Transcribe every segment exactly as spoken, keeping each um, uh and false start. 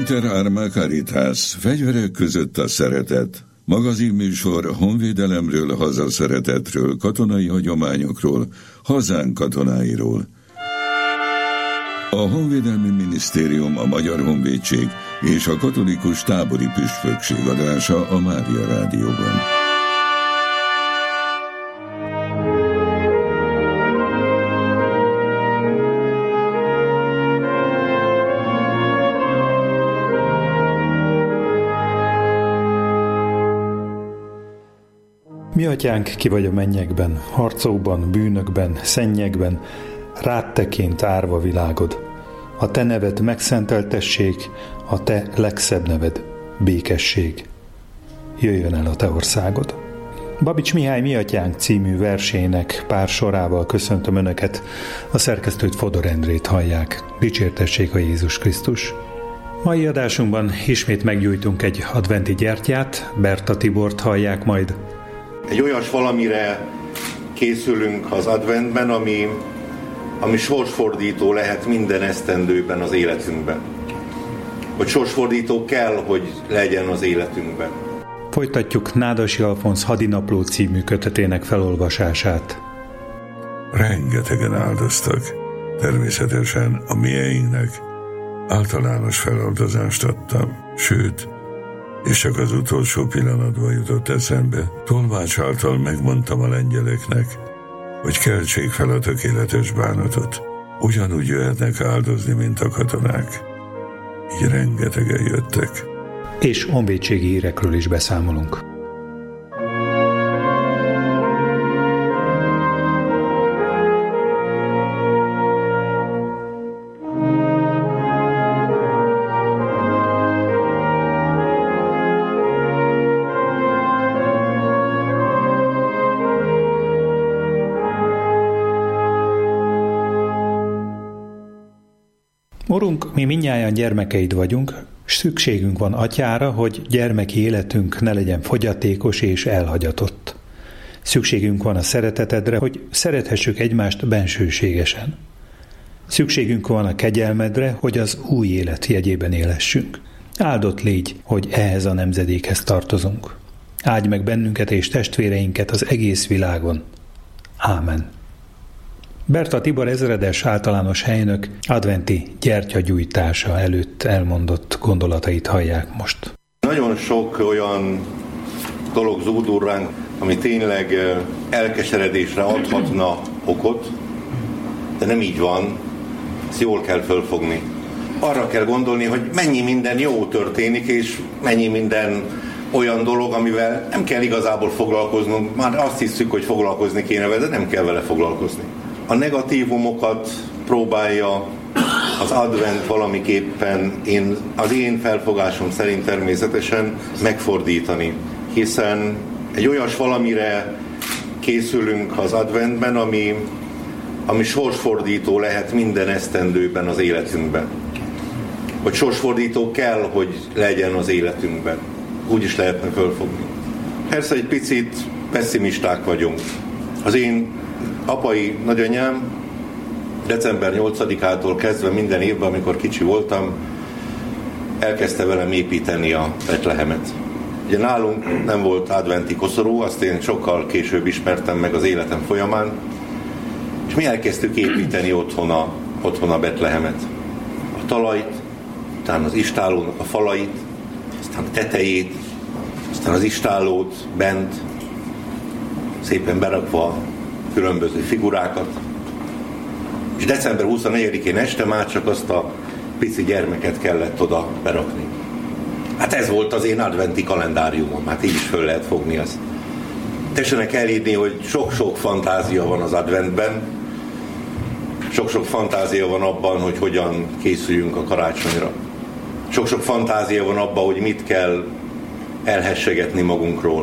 Iter Arma Caritas, fegyverek között a szeretet. Magazinműsor honvédelemről, hazaszeretetről, katonai hagyományokról, hazánk katonáiról. A Honvédelmi Minisztérium, a Magyar Honvédség és a Katolikus Tábori Püspökség adása a Mária Rádióban. Mi atyánk, ki vagy a mennyekben, harcokban, bűnökben, szennyekben, rád teként árva világod. A te neved megszenteltessék, a te legszebb neved békesség. Jöjjön el a te országod. Babics Mihály Mi atyánk című versének pár sorával köszöntöm Önöket. A szerkesztőt, Fodor Endrét hallják. Dicsértessék a Jézus Krisztus. Mai adásunkban ismét meggyújtunk egy adventi gyertyát, Berta Tibort hallják majd. Egy olyas valamire készülünk az adventben, ami, ami sorsfordító lehet minden esztendőben az életünkben. Vagy sorsfordító kell, hogy legyen az életünkben. Folytatjuk Nádasi Alfonz Hadinapló című kötetének felolvasását. Rengetegen áldoztak. Természetesen a mieinknek általános feláldozást adtam, sőt, és csak az utolsó pillanatban jutott eszembe, tolmács által megmondtam a lengyeleknek, hogy keltsék fel a tökéletes bánatot. Ugyanúgy jöhetnek áldozni, mint a katonák. Így rengetegen jöttek. És honvédségi hírekről is beszámolunk. Urunk, mi mindnyájan gyermekeid vagyunk, s szükségünk van atyára, hogy gyermeki életünk ne legyen fogyatékos és elhagyatott. Szükségünk van a szeretetedre, hogy szerethessük egymást bensőségesen. Szükségünk van a kegyelmedre, hogy az új élet jegyében élessünk. Áldott légy, hogy ehhez a nemzedékhez tartozunk. Áldj meg bennünket és testvéreinket az egész világon. Ámen. Berta Tibor ezredes általános helynök adventi gyertyagyújtása előtt elmondott gondolatait hallják most. Nagyon sok olyan dolog zúdul ránk, ami tényleg elkeseredésre adhatna okot, de nem így van, ezt jól kell fölfogni. Arra kell gondolni, hogy mennyi minden jó történik, és mennyi minden olyan dolog, amivel nem kell igazából foglalkoznunk, már azt hiszük, hogy foglalkozni kéne vele, de nem kell vele foglalkozni. A negatívumokat próbálja az advent valamiképpen, én, az én felfogásom szerint természetesen megfordítani, hiszen egy olyas valamire készülünk az adventben, ami, ami sorsfordító lehet minden esztendőben az életünkben. Vagy sorsfordító kell, hogy legyen az életünkben. Úgy is lehetne fölfogni. Persze egy picit pessimisták vagyunk. Az én apai nagyanyám december nyolcadikától kezdve minden évben, amikor kicsi voltam, elkezdte velem építeni a Betlehemet. Ugye nálunk nem volt adventi koszorú, azt én sokkal később ismertem meg az életem folyamán, és mi elkezdtük építeni otthon a, otthon a Betlehemet. A talajt, aztán az istállónak a falait, aztán a tetejét, aztán az istállót bent, szépen berakva különböző figurákat. És december huszonnegyedikén este már csak azt a pici gyermeket kellett oda berakni. Hát ez volt az én adventi kalendáriumom, hát így is föl lehet fogni azt. Tessenek elhinni, hogy sok-sok fantázia van az adventben, sok-sok fantázia van abban, hogy hogyan készüljünk a karácsonyra. Sok-sok fantázia van abban, hogy mit kell elhessegetni magunkról.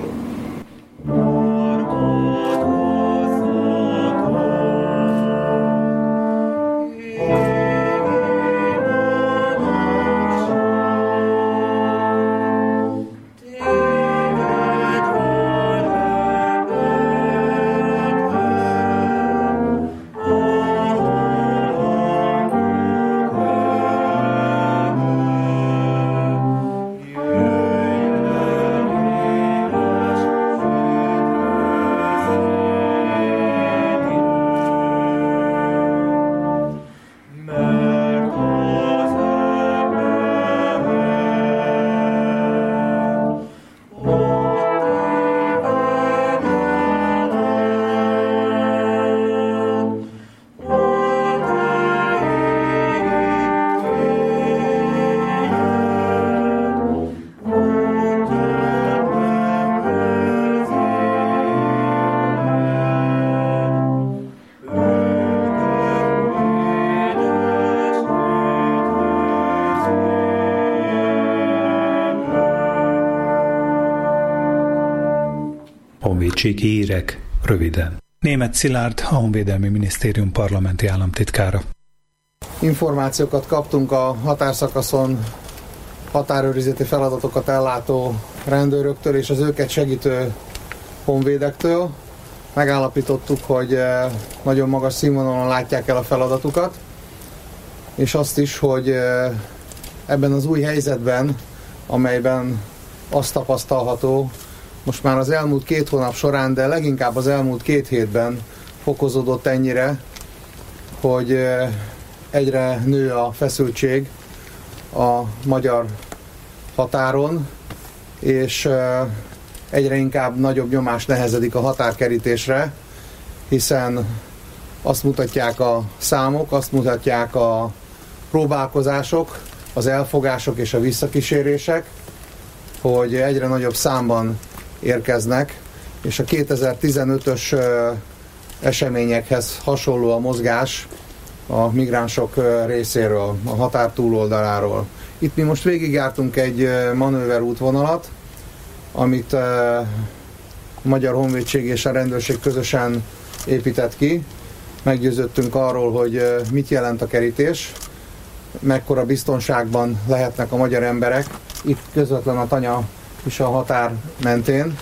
Honvédségi hírek röviden. Németh Szilárd, a Honvédelmi Minisztérium parlamenti államtitkára. Információkat kaptunk a határszakaszon határőrizeti feladatokat ellátó rendőröktől és az őket segítő honvédektől. Megállapítottuk, hogy nagyon magas színvonalon látják el a feladatukat, és azt is, hogy ebben az új helyzetben, amelyben azt tapasztalható, most már az elmúlt két hónap során, de leginkább az elmúlt két hétben fokozódott ennyire, hogy egyre nő a feszültség a magyar határon, és egyre inkább nagyobb nyomás nehezedik a határkerítésre, hiszen azt mutatják a számok, azt mutatják a próbálkozások, az elfogások és a visszakísérések, hogy egyre nagyobb számban érkeznek, és a kétezer-tizenötös eseményekhez hasonló a mozgás a migránsok részéről, a határ túloldaláról. Itt mi most végigjártunk egy manőver útvonalat, amit a Magyar Honvédség és a rendőrség közösen épített ki. Meggyőződtünk arról, hogy mit jelent a kerítés, mekkora biztonságban lehetnek a magyar emberek, itt közvetlen a Tanya is a határ mentén,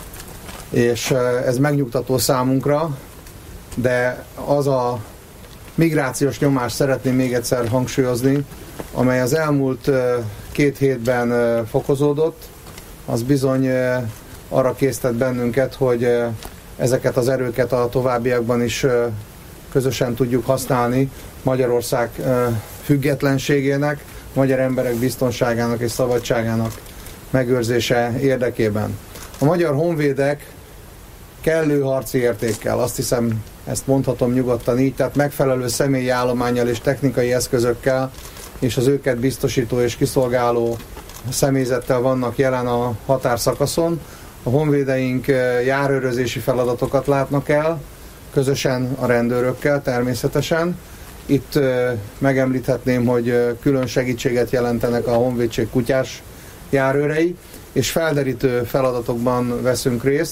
és ez megnyugtató számunkra, de az a migrációs nyomást szeretném még egyszer hangsúlyozni, amely az elmúlt két hétben fokozódott, az bizony arra késztet bennünket, hogy ezeket az erőket a továbbiakban is közösen tudjuk használni Magyarország függetlenségének, magyar emberek biztonságának és szabadságának megőrzése érdekében. A magyar honvédek kellő harci értékkel, azt hiszem, ezt mondhatom nyugodtan így, tehát megfelelő személyi állománnyal és technikai eszközökkel és az őket biztosító és kiszolgáló személyzettel vannak jelen a határszakaszon. A honvédeink járőrözési feladatokat látnak el, közösen a rendőrökkel természetesen. Itt megemlíthetném, hogy külön segítséget jelentenek a honvédség kutyás járőrei, és felderítő feladatokban veszünk részt.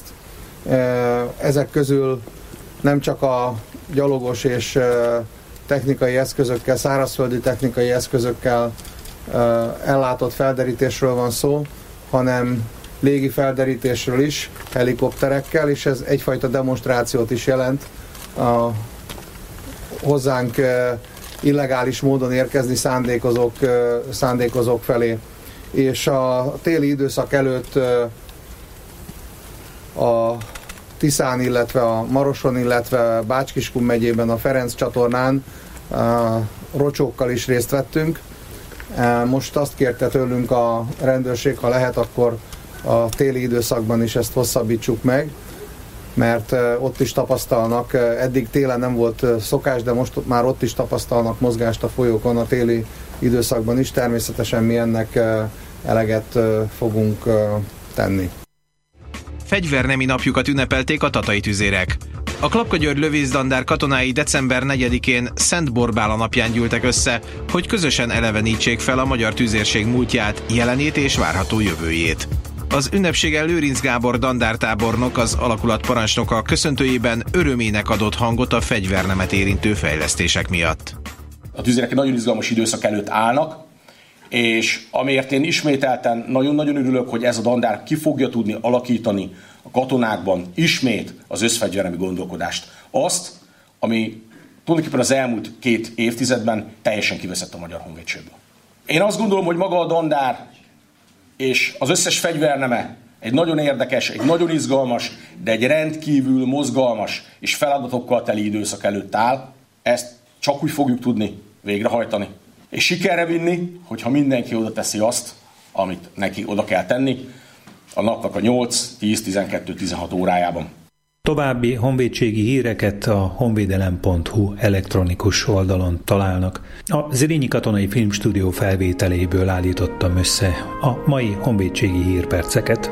Ezek közül nem csak a gyalogos és technikai eszközökkel, szárazföldi technikai eszközökkel ellátott felderítésről van szó, hanem légi felderítésről is, helikopterekkel, és ez egyfajta demonstrációt is jelent a hozzánk illegális módon érkezni szándékozók, szándékozók felé. És a téli időszak előtt a Tiszán, illetve a Maroson, illetve Bács-Kiskun megyében a Ferenc csatornán rocsókkal is részt vettünk. Most azt kérte tőlünk a rendőrség, ha lehet, akkor a téli időszakban is ezt hosszabbítsuk meg, mert ott is tapasztalnak, eddig télen nem volt szokás, de most már ott is tapasztalnak mozgást a folyókon a téli időszakban is. Természetesen mi ennek eleget fogunk tenni. Fegyvernemi napjukat ünnepelték a tatai tüzérek. A Klapka-György lövésztandár katonái december negyedikén Szent Borbála napján gyűltek össze, hogy közösen elevenítsék fel a magyar tüzérség múltját, jelenét és várható jövőjét. Az ünnepségen Lőrinc Gábor dandártábornok, az alakulat parancsnoka köszöntőjében örömének adott hangot a fegyvernemet érintő fejlesztések miatt. A tüzérek nagyon izgalmas időszak előtt állnak, és amiért én ismételten nagyon-nagyon örülök, hogy ez a dandár ki fogja tudni alakítani a katonákban ismét az összfegyvernemi gondolkodást. Azt, ami tulajdonképpen az elmúlt két évtizedben teljesen kiveszett a magyar honvédségből. Én azt gondolom, hogy maga a dandár és az összes fegyverneme egy nagyon érdekes, egy nagyon izgalmas, de egy rendkívül mozgalmas és feladatokkal teli időszak előtt áll. Ezt csak úgy fogjuk tudni végrehajtani. És sikerre vinni, hogyha mindenki oda teszi azt, amit neki oda kell tenni, a napnak a nyolc, tíz, tizenkettő, tizenhat órájában. További honvédségi híreket a honvédelem pont hu elektronikus oldalon találnak. A Zrínyi Katonai Filmstúdió felvételéből állítottam össze a mai honvédségi hírperceket.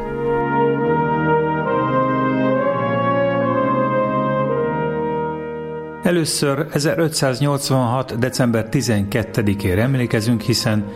Először ezerötszáznyolcvanhat. december tizenkettedikére emlékezünk, hiszen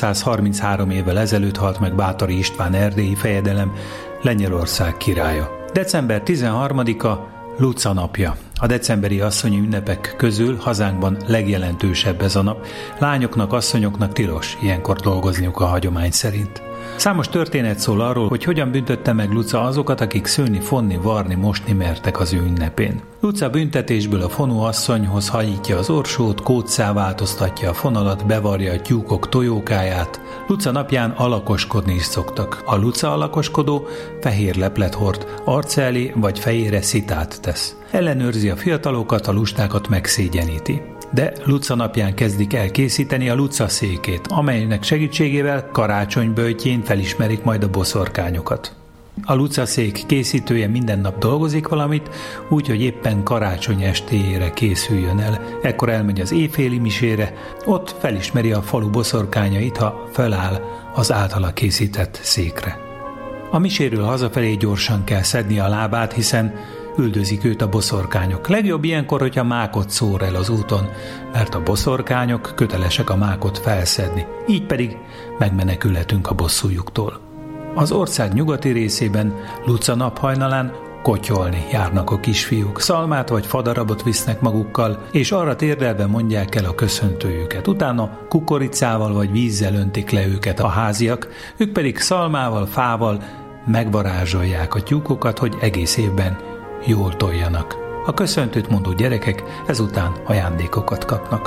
négyszázharminchárom évvel ezelőtt halt meg Báthory István erdélyi fejedelem, Lengyelország királya. december tizenharmadika Luca napja. A decemberi asszonyi ünnepek közül hazánkban legjelentősebb ez a nap. Lányoknak, asszonyoknak tilos ilyenkor dolgozniuk a hagyomány szerint. Számos történet szól arról, hogy hogyan büntette meg Luca azokat, akik szőni, fonni, varni, mosni mertek az ő ünnepén. Luca büntetésből a fonó asszonyhoz hajítja az orsót, kóccá változtatja a fonalat, bevarja a tyúkok tojókáját. Luca napján alakoskodni is szoktak. A Luca alakoskodó fehér leplet hord, arca elé vagy fejére szitát tesz. Ellenőrzi a fiatalokat, a lustákat megszégyeníti. De Luca napján kezdik el készíteni a Luca székét, amelynek segítségével karácsonyböjtjén felismerik majd a boszorkányokat. A Luca szék készítője minden nap dolgozik valamit, úgyhogy éppen karácsony estéjére készüljön el. Ekkor elmegy az éjféli misére, ott felismeri a falu boszorkányait, ha feláll az általa készített székre. A miséről hazafelé gyorsan kell szedni a lábát, hiszen üldözik őt a boszorkányok. Legjobb ilyenkor, hogyha mákot szór el az úton, mert a boszorkányok kötelesek a mákot felszedni. Így pedig megmenekülhetünk a bosszújuktól. Az ország nyugati részében Luca naphajnalán kotyolni járnak a kisfiúk. Szalmát vagy fadarabot visznek magukkal, és arra térdelve mondják el a köszöntőjüket. Utána kukoricával vagy vízzel öntik le őket a háziak, ők pedig szalmával, fával megvarázsolják a tyúkokat, hogy egész évben jól toljanak. A köszöntőt mondó gyerekek ezután ajándékokat kapnak.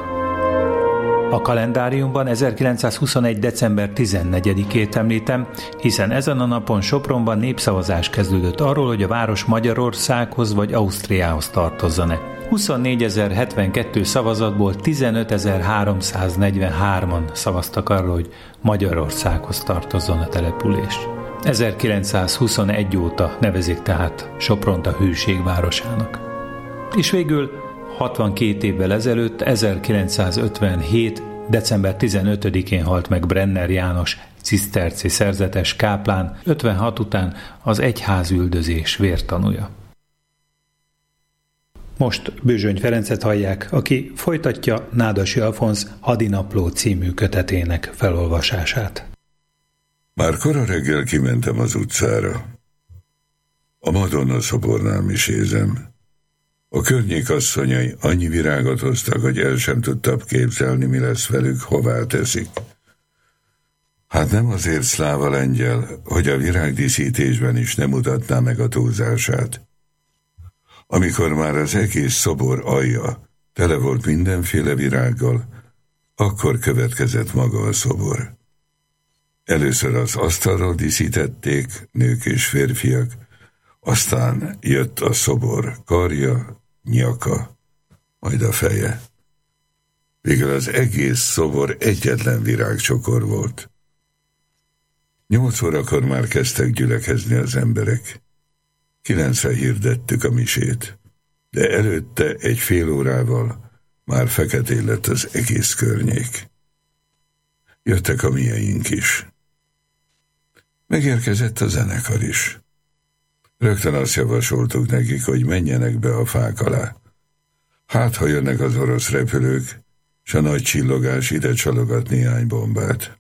A kalendáriumban ezerkilencszázhuszonegy. december tizennegyedikét említem, hiszen ezen a napon Sopronban népszavazás kezdődött arról, hogy a város Magyarországhoz vagy Ausztriához tartozzon-e. huszonnégyezer-hetvenkettő szavazatból tizenötezer-háromszáznegyvenhárman szavaztak arról, hogy Magyarországhoz tartozzon a település. ezerkilencszázhuszonegy óta nevezik tehát Sopront a hőség városának. És végül hatvankét évvel ezelőtt, ezerkilencszázötvenhét. december tizenötödikén halt meg Brenner János, ciszterci szerzetes káplán, ötvenhat után az egyházüldözés vértanúja. Most Bőzsöny Ferencet hallják, aki folytatja Nádasi Alfonz Hadinapló című kötetének felolvasását. Már kora reggel kimentem az utcára. A Madonna szobornál misézem. A környék asszonyai annyi virágot hoztak, hogy el sem tudtam képzelni, mi lesz velük, hová teszik. Hát nem azért szláva lengyel, hogy a virágdíszítésben is nem mutatná meg a túlzását. Amikor már az egész szobor alja tele volt mindenféle virággal, akkor következett maga a szobor. Először az asztalról díszítették nők és férfiak, aztán jött a szobor karja, nyaka, majd a feje. Végül az egész szobor egyetlen virágcsokor volt. Nyolc órakor már kezdtek gyülekezni az emberek. Kilencre hirdettük a misét, de előtte egy fél órával már feketén lett az egész környék. Jöttek a mieink is. Megérkezett a zenekar is. Rögtön azt javasoltuk nekik, hogy menjenek be a fák alá. Hát, ha jönnek az orosz repülők, s a nagy csillogás ide csalogat néhány bombát.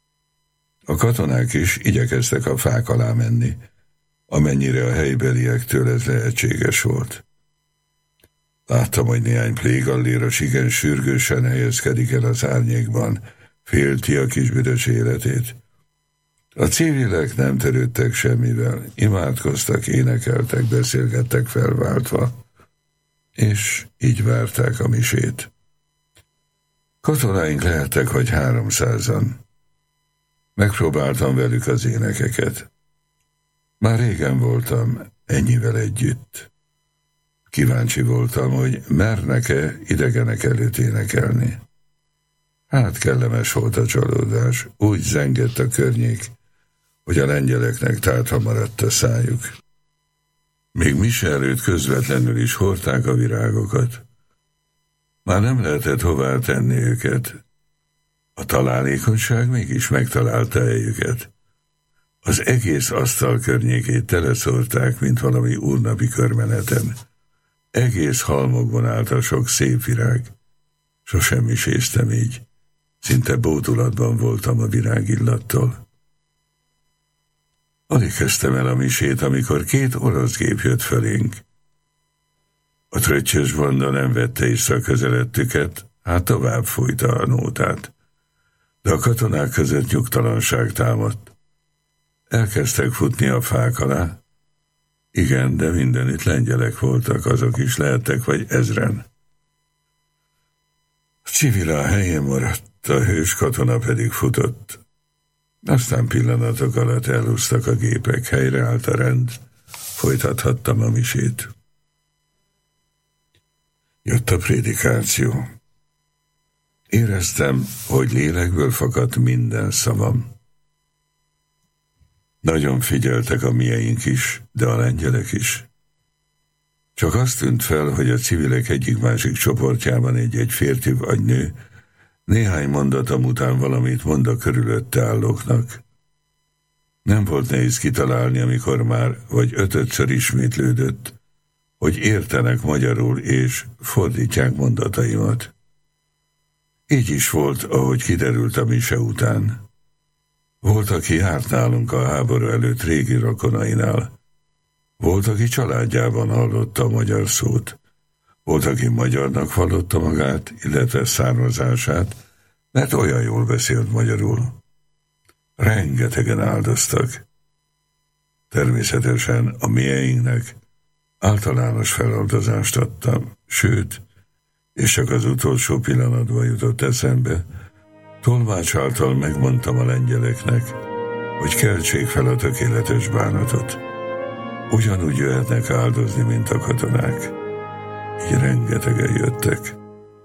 A katonák is igyekeztek a fák alá menni, amennyire a helybeliektől ez lehetséges volt. Láttam, hogy néhány plégalléros igen sürgősen helyezkedik el az árnyékban, félti a kis büdös életét. A civilek nem törődtek semmivel, imádkoztak, énekeltek, beszélgettek felváltva, és így várták a misét. Katonáink lehettek, hogy háromszázan. Megpróbáltam velük az énekeket. Már régen voltam ennyivel együtt. Kíváncsi voltam, hogy mernek-e idegenek előtt énekelni. Hát kellemes volt a csalódás, úgy zengett a környék, hogy a lengyeleknek tátva maradt a szájuk. Még mise előtt közvetlenül is hordták a virágokat. Már nem lehetett hová tenni őket. A találékonyság mégis megtalálta helyüket. Az egész asztal környékét teleszórták, mint valami úrnapi körmeneten. Egész halmokban állt a sok szép virág. Sosem miséztem így. Szinte bódulatban voltam a virágillattól. Alig kezdtem el a misét, amikor két orosz gép jött felénk. A tröccsös banda nem vette észre a közelettüket, hát tovább fújta a nótát. De a katonák között nyugtalanság támadt. Elkezdtek futni a fák alá. Igen, de mindenütt lengyelek voltak, azok is lehettek, vagy ezren. A civil a helyén maradt, a hős katona pedig futott. Aztán pillanatok alatt elhúztak a gépek, helyreállt a rend, folytathattam a misét. Jött a prédikáció. Éreztem, hogy lélekből fakadt minden szavam. Nagyon figyeltek a mieink is, de a lengyelek is. Csak azt tűnt fel, hogy a civilek egyik-másik csoportjában egy-egy férfi vagy nő néhány mondatom után valamit mond a körülötte állóknak. Nem volt nehéz kitalálni, amikor már vagy ötödször ismétlődött, hogy értenek magyarul és fordítják mondataimat. Így is volt, ahogy kiderült a mise után. Volt, aki járt nálunk a háború előtt régi rokonainál. Volt, aki családjában hallotta a magyar szót. Volt, aki magyarnak vallotta magát, illetve származását, mert olyan jól beszélt magyarul. Rengetegen áldoztak. Természetesen a mieinknek általános feláldozást adtam, sőt, és csak az utolsó pillanatban jutott eszembe, tolmács által megmondtam a lengyeleknek, hogy keltsék fel a tökéletes bánatot. Ugyanúgy jöhetnek áldozni, mint a katonák. Így rengetegen jöttek.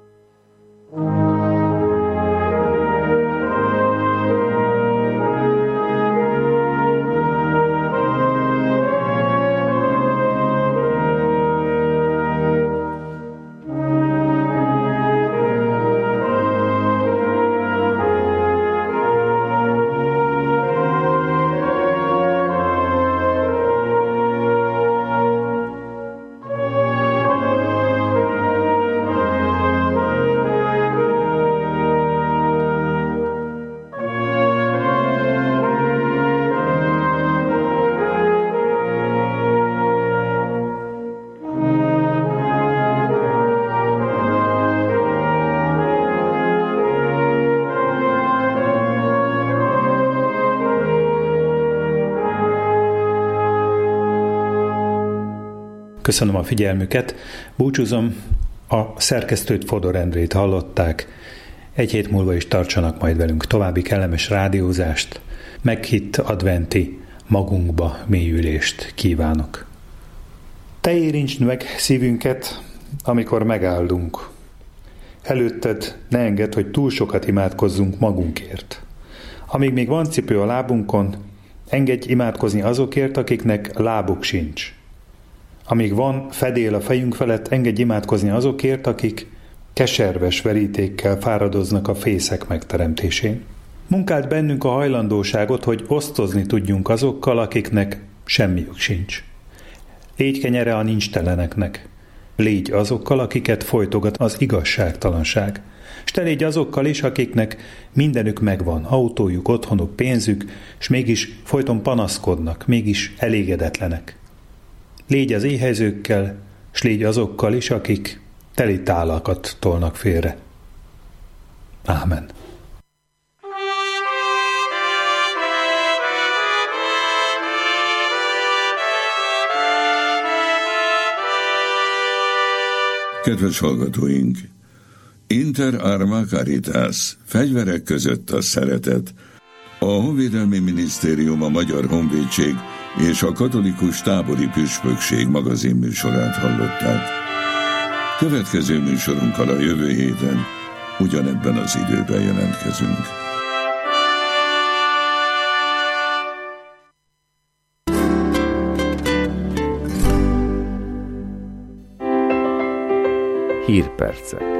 Köszönöm a figyelmüket, búcsúzom, a szerkesztőt, Fodor Endrét hallották, egy hét múlva is tartsanak majd velünk, további kellemes rádiózást, meghitt adventi magunkba mélyülést kívánok. Te érintsd meg szívünket, amikor megáldunk. Előtted ne engedd, hogy túl sokat imádkozzunk magunkért. Amíg még van cipő a lábunkon, engedj imádkozni azokért, akiknek lábuk sincs. Amíg van fedél a fejünk felett, engedj imádkozni azokért, akik keserves verítékkel fáradoznak a fészek megteremtésén. Munkáld bennünk a hajlandóságot, hogy osztozni tudjunk azokkal, akiknek semmiük sincs. Légy kenyere a nincsteleneknek. Légy azokkal, akiket folytogat az igazságtalanság. S te légy azokkal is, akiknek mindenük megvan, autójuk, otthonuk, pénzük, és mégis folyton panaszkodnak, mégis elégedetlenek. Légy az éhezőkkel, s légy azokkal is, akik teli tálakat tolnak félre. Ámen. Kedves hallgatóink! Inter arma caritas, fegyverek között a szeretet. A Honvédelmi Minisztérium, a Magyar Honvédség és a Katolikus Tábori Püspökség magazinműsorát hallották. Következő műsorunkkal a jövő héten ugyanebben az időben jelentkezünk. Hírpercek.